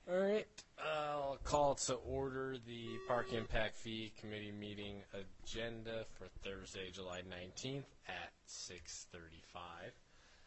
All right, I'll call to order the Park Impact Fee Committee meeting agenda for Thursday, July 19th at 6:35.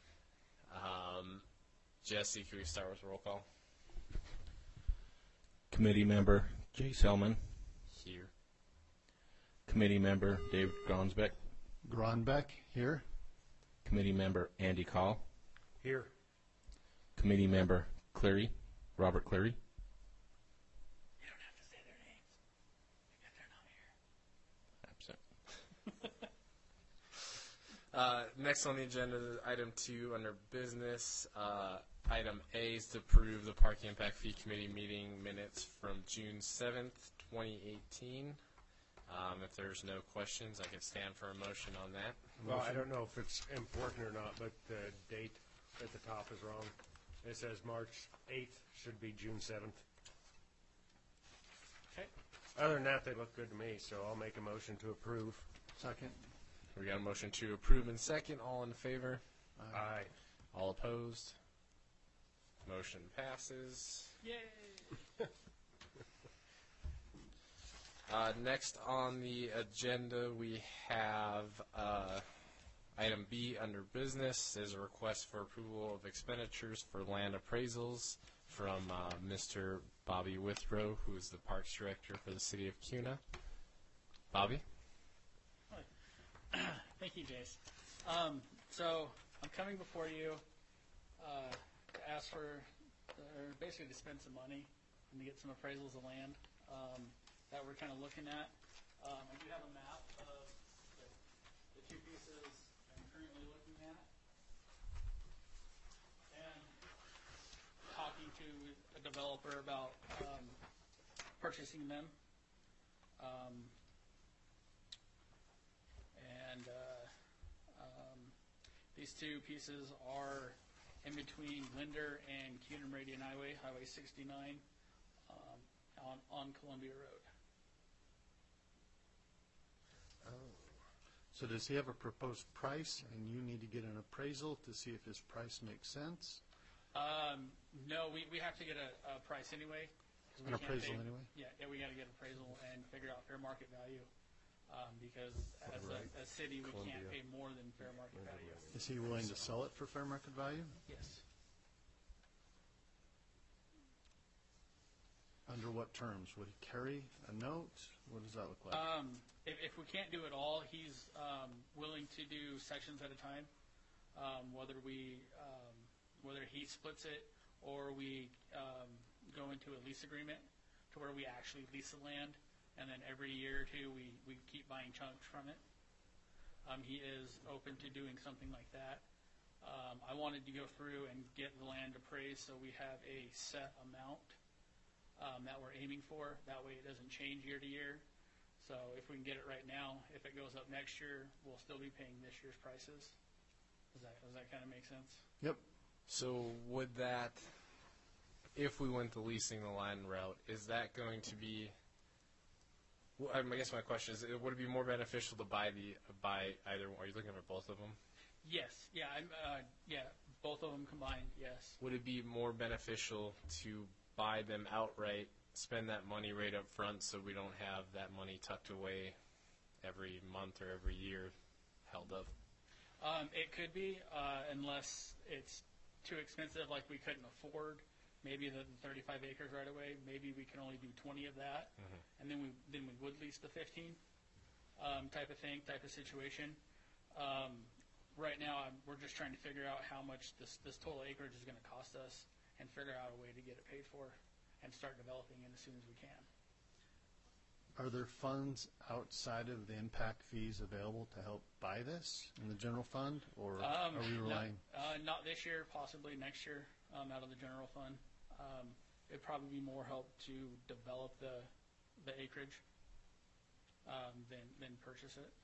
Jesse, can we start with roll call? Committee member Jay Selman. Here. Committee member David Gronsbeck. Gronbeck, here. Committee member Andy Call. Here. Committee member Robert Cleary. You don't have to say their names if they're not here. Absent. Next on the agenda is item 2 under business. Item A is to approve the Park Impact Fee Committee meeting minutes from June 7th, 2018. If there's no questions, I could stand for a motion on that. Well, I don't know if it's important or not, but the date at the top is wrong. It says March 8th, should be June 7th. Okay. Other than that, they look good to me, so I'll make a motion to approve. Second. We got a motion to approve in second. All in favor? Aye. All opposed? Motion passes. Yay! Next on the agenda, we have item B under business is a request for approval of expenditures for land appraisals from Mr. Bobby Withrow, who is the Parks Director for the City of Kuna. Bobby? Thank you, Jace. So I'm coming before you to ask for, or basically to spend some money and to get some appraisals of land that we're kind of looking at. I do have a map of the two pieces I'm currently looking at. And talking to a developer about purchasing them. These two pieces are in between Linder and Kuna Meridian Highway, Highway 69, on Columbia Road. So does he have a proposed price, and you need to get an appraisal to see if his price makes sense? No, we have to get a price anyway. 'Cause we An can't appraisal pay- anyway? Yeah, we got to get appraisal and figure out fair market value. Because as a city, we can't pay more than fair market value. Is he willing to sell it for fair market value? Yes. Under what terms? Would he carry a note? What does that look like? If we can't do it all, he's willing to do sections at a time. Whether he splits it or we go into a lease agreement to where we actually lease the land, and then every year or two we keep buying chunks from it. He is open to doing something like that. I wanted to go through and get the land appraised so we have a set amount that we're aiming for. That way it doesn't change year to year. So if we can get it right now, if it goes up next year, we'll still be paying this year's prices. Does that kind of make sense? Yep. So would that, if we went the leasing the land route, is that going to be, well, I guess my question is, would it be more beneficial to buy either, are you looking for both of them? Yes. Yeah. Both of them combined. Yes. Would it be more beneficial to buy them outright, spend that money right up front so we don't have that money tucked away every month or every year held up? It could be, unless it's too expensive, like we couldn't afford maybe the 35 acres right away. Maybe we can only do 20 of that, and then we would lease the 15 type of situation. Right now, we're just trying to figure out how much this total acreage is going to cost us and figure out a way to get it paid for and start developing it as soon as we can. Are there funds outside of the impact fees available to help buy this in the general fund, or are we relying? Not this year, possibly next year, out of the general fund. It'd probably be more help to develop the acreage than purchase it.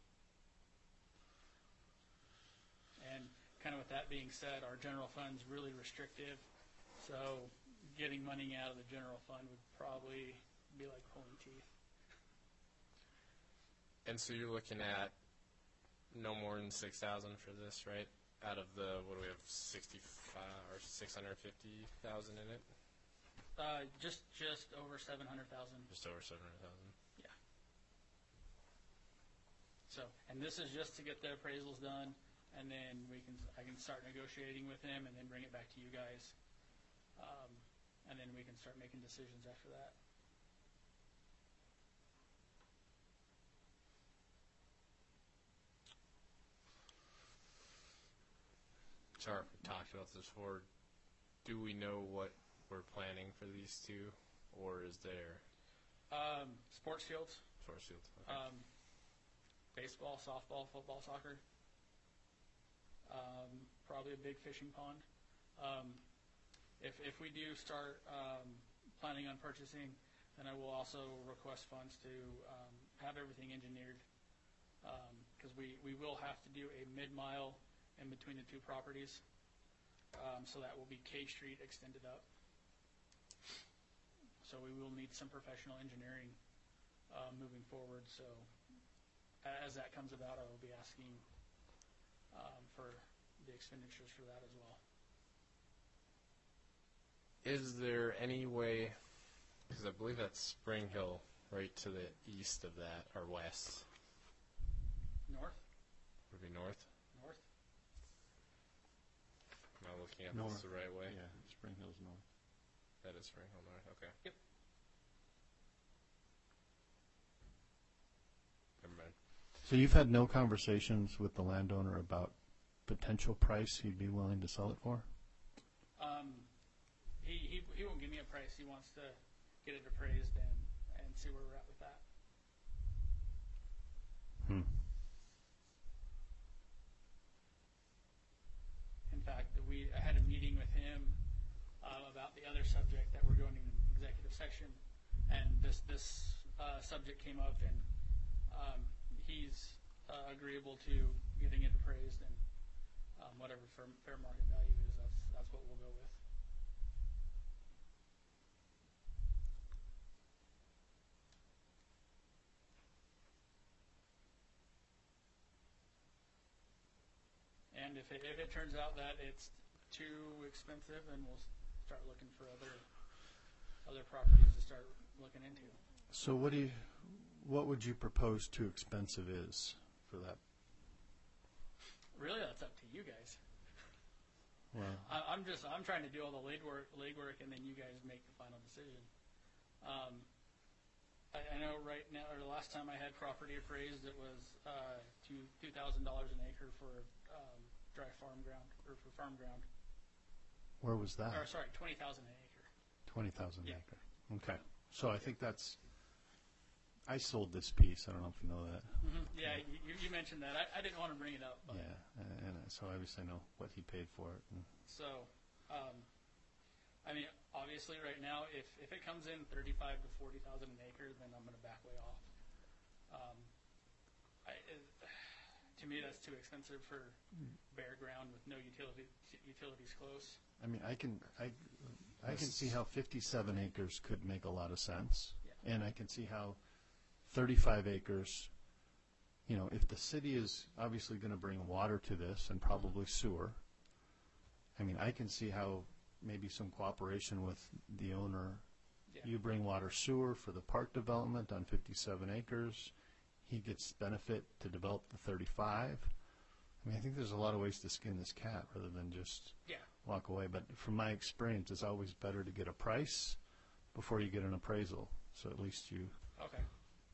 And kind of with that being said, our general fund's really restrictive, so getting money out of the general fund would probably be like pulling teeth. And so you're looking at no more than 6,000 for this, right? Out of the, what do we have, 65 or 650,000 in it? Just over 700,000. Just over 700,000. Yeah. So, and this is just to get the appraisals done, and then I can start negotiating with him, and then bring it back to you guys, and then we can start making decisions after that. Sorry if we talked about this before. Do we know what we're planning for these two, or is there Sports fields, source fields? Okay. baseball, softball, football, soccer. Probably a big fishing pond. If we do start planning on purchasing, then I will also request funds to have everything engineered, because we will have to do a mid-mile in between the two properties. So that will be K Street extended up. So we will need some professional engineering moving forward. So as that comes about, I will be asking for the expenditures for that as well. Is there any way, because I believe that's Spring Hill right to the east of that, or west? North? Would it be north? North? Am I looking at North. this the right way? Yeah, Spring Hill's north. That is Spring Hill North, okay. Yep. Never mind. So you've had no conversations with the landowner about potential price he'd be willing to sell it for? He won't give me a price. He wants to get it appraised and see where we're at with that. In fact, I had a meeting with him about the other subject that we're going in executive session, and this subject came up, and he's agreeable to getting it appraised, and whatever fair market value is, that's what we'll go with. And if it turns out that it's too expensive, then we'll start looking for other properties to start looking into. So what would you propose too expensive is for that? Really, that's up to you guys. Well, I'm trying to do all the legwork, and then you guys make the final decision. I know right now, or the last time I had property appraised, it was $2,000 an acre for dry farm ground, or for farm ground. where was that? Or sorry, 20,000 an acre. 20,000 Yeah. acre. Okay. So I think I sold this piece. I don't know if you know that. Mm-hmm. Yeah, you mentioned that. I didn't want to bring it up, but Yeah, and so obviously I know what he paid for it. And so, I mean, obviously right now, if it comes in 35 to 40,000 an acre, then I'm going to back way off. To me, that's too expensive for bare ground with no utilities close. I mean, I can see how 57 acres could make a lot of sense, Yeah. and I can see how 35 acres. You know, if the city is obviously going to bring water to this and probably sewer, I mean, I can see how maybe some cooperation with the owner. Yeah. You bring water sewer for the park development on 57 acres. He gets benefit to develop the 35. I mean, I think there's a lot of ways to skin this cat rather than just Yeah. walk away. But from my experience, it's always better to get a price before you get an appraisal. So at least you. Okay.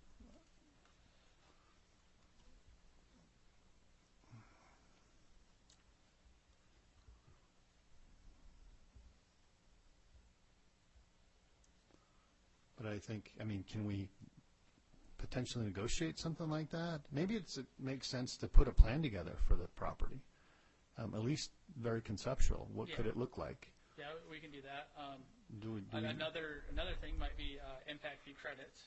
But I think, I mean, can we potentially negotiate something like that? Maybe it makes sense to put a plan together for the property, at least very conceptual. What could Yeah. it look like? Yeah, we can do that. Do we, Another thing might be impact fee credits,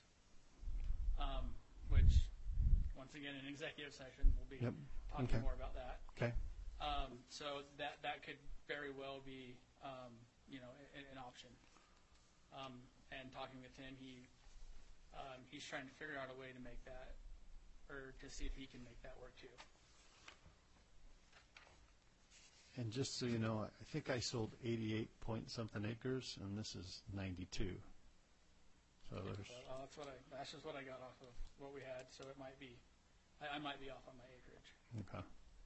which, once again, in executive session, we'll be Yep. talking Okay. more about that. Okay. So that could very well be, an option. And talking with him, he's trying to figure out a way to make that, or to see if he can make that work too. And just so you know, I think I sold 88 point something acres, and this is 92. So there's, That's just what I got off of what we had, so it might be, I might be off on my acreage. okay.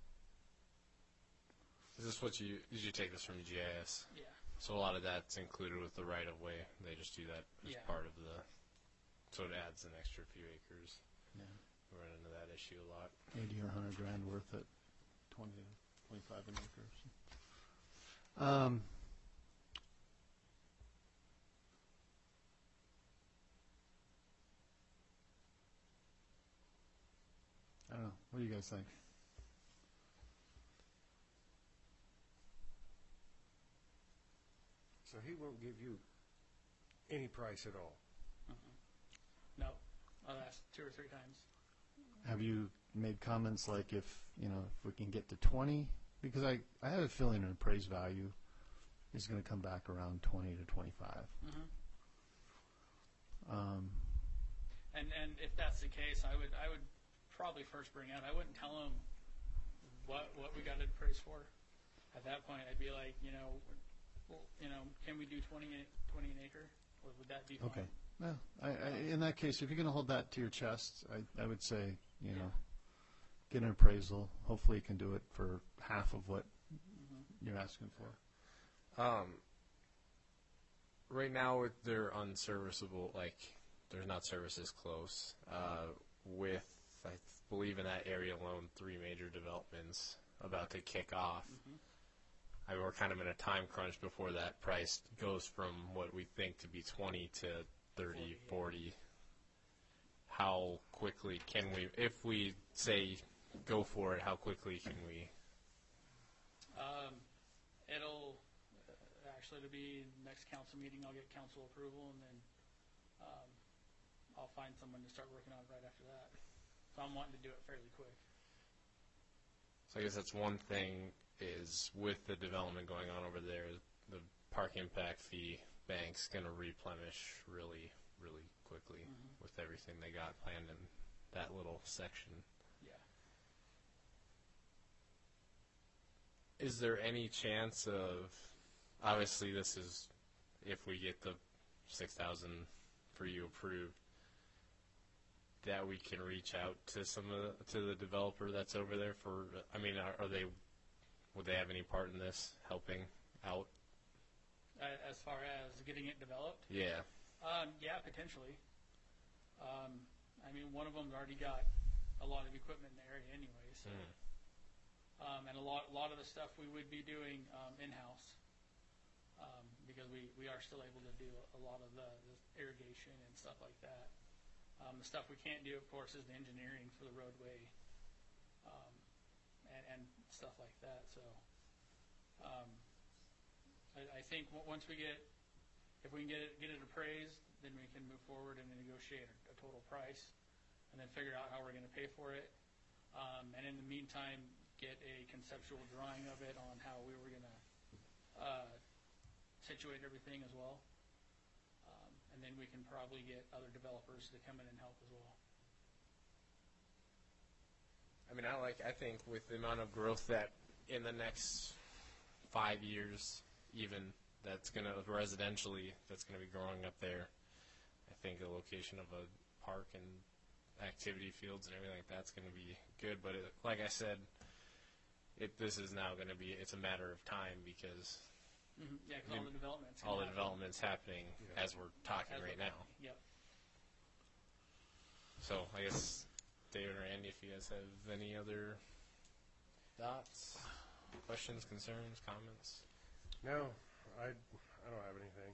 Is this what did you take this from GIS? Yeah. So a lot of that's included with the right of way. They just do that as Yeah. part of so it adds an extra few acres. Yeah. We run into that issue a lot. 80 or 100 grand worth at 20 to 25 an acre. I don't know. What do you guys think? So he won't give you any price at all. No, I've asked 2 or 3 times. Have you made comments like if we can get to 20? Because I have a feeling an appraised value is going to come back around 20 to 25. And if that's the case, I would probably first bring out, I wouldn't tell them what we got it appraised for. At that point, I'd be like, can we do 20 an acre? Or would that be fine? Okay. Well, in that case, if you're going to hold that to your chest, I would say, get an appraisal. Hopefully you can do it for half of what you're asking for. Right now, they're unserviceable. Like, there's not services close. With, I believe in that area alone, 3 major developments about to kick off. We're kind of in a time crunch before that price goes from what we think to be 20 to 30, 40. How quickly can we, if we say go for it, how quickly can we? It'll actually to be next council meeting. I'll get council approval, and then I'll find someone to start working on it right after that. So I'm wanting to do it fairly quick. So I guess that's one thing is with the development going on over there, the park impact fee bank's going to replenish really, really quickly with everything they got planned in that little section. Yeah. Is there any chance of, obviously this is if we get the 6,000 for you approved, that we can reach out to to the developer that's over there for, I mean, would they have any part in this helping out? As far as getting it developed? Yeah. Yeah, potentially. I mean, one of them's already got a lot of equipment in the area anyway, so. And a lot of the stuff we would be doing in-house, because we are still able to do a lot of the irrigation and stuff like that. The stuff we can't do, of course, is the engineering for the roadway and stuff like that. So I think once if we can get it appraised, then we can move forward and negotiate a total price, and then figure out how we're going to pay for it. And in the meantime, get a conceptual drawing of it on how we were going to situate everything as well. And then we can probably get other developers to come in and help as well. I mean, I think with the amount of growth that in the next 5 years, even that's going to residentially, that's going to be growing up there. I think the location of a park and activity fields and everything like that's going to be good. But like I said, this is now going to be, it's a matter of time because Yeah, because all the development's happening as we're talking right now. Yep. So I guess David or Andy, if you guys have any other thoughts, questions, concerns, comments? No, I don't have anything.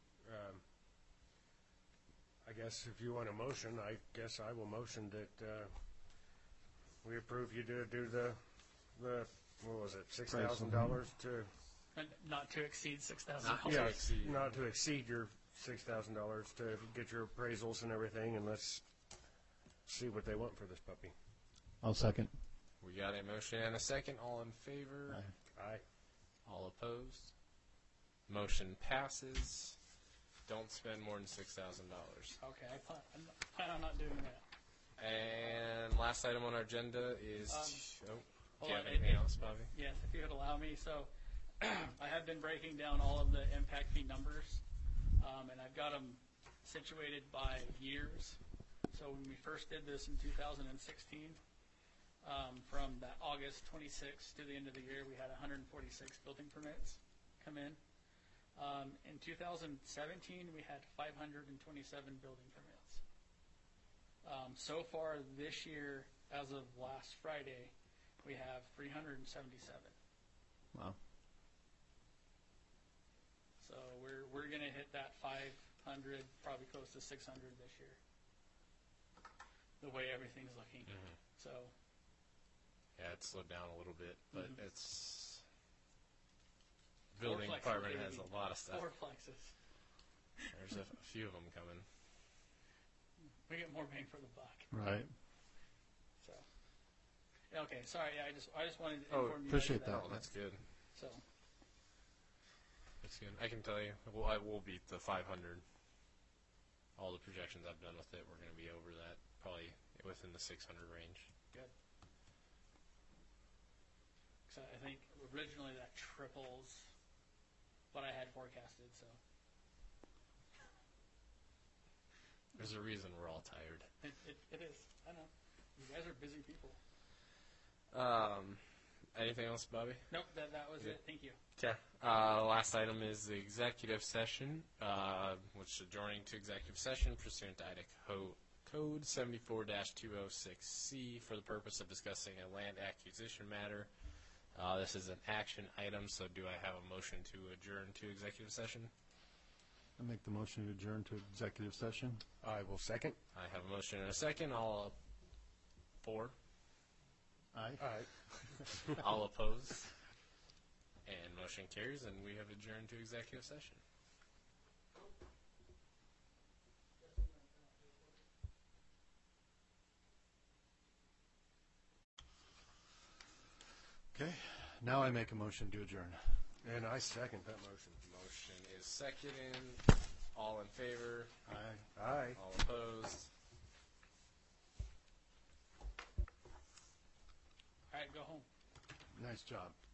I guess if you want a motion, I guess I will motion that we approve you to do the what was it, $6,000 to. Not to exceed $6,000. Not to exceed your $6,000 to get your appraisals and everything, and let's see what they want for this puppy. I'll second. We got a motion and a second. All in favor? Aye. All opposed? Motion passes. Don't spend more than $6,000. Okay, I plan on not doing that. And last item on our agenda is Do you have Well, anything else, Bobby? Yes, if you would allow me. So I have been breaking down all of the impact fee numbers, and I've got them situated by years. So when we first did this in 2016, from that August 26th to the end of the year, we had 146 building permits come in. In 2017, we had 527 building permits. So far this year, as of last Friday, we have 377. Wow. So we're going to hit that 500, probably close to 600 this year. The way everything's looking. Mhm. So Yeah, it slowed down a little bit, but Mhm. it's building Fourplex department is has a lot of stuff. 4 flexes. There's a few of them coming. We get more bang for the buck. Right. So okay, sorry. Yeah, I just wanted to Oh, inform you. appreciate guys of that. Oh, that's good. So That's good. I can tell you, I will beat the 500. All the projections I've done with it, we're going to be over that, probably within the 600 range. good. So I think originally that triples what I had forecasted. So There's a reason we're all tired. it is. I know. You guys are busy people. Anything else, Bobby? Nope, that was it. Thank you. Okay. Last item is the executive session, which is adjourning to executive session pursuant to Idaho Code 74-206C for the purpose of discussing a land acquisition matter. This is an action item, so do I have a motion to adjourn to executive session? I make the motion to adjourn to executive session. I will second. I have a motion and a second. All for? Aye. All right. All opposed? And motion carries, and we have adjourned to executive session. Okay. Now I make a motion to adjourn. And I second that motion. Motion is seconded. All in favor? Aye. Aye. All opposed? All right, go home. Nice job.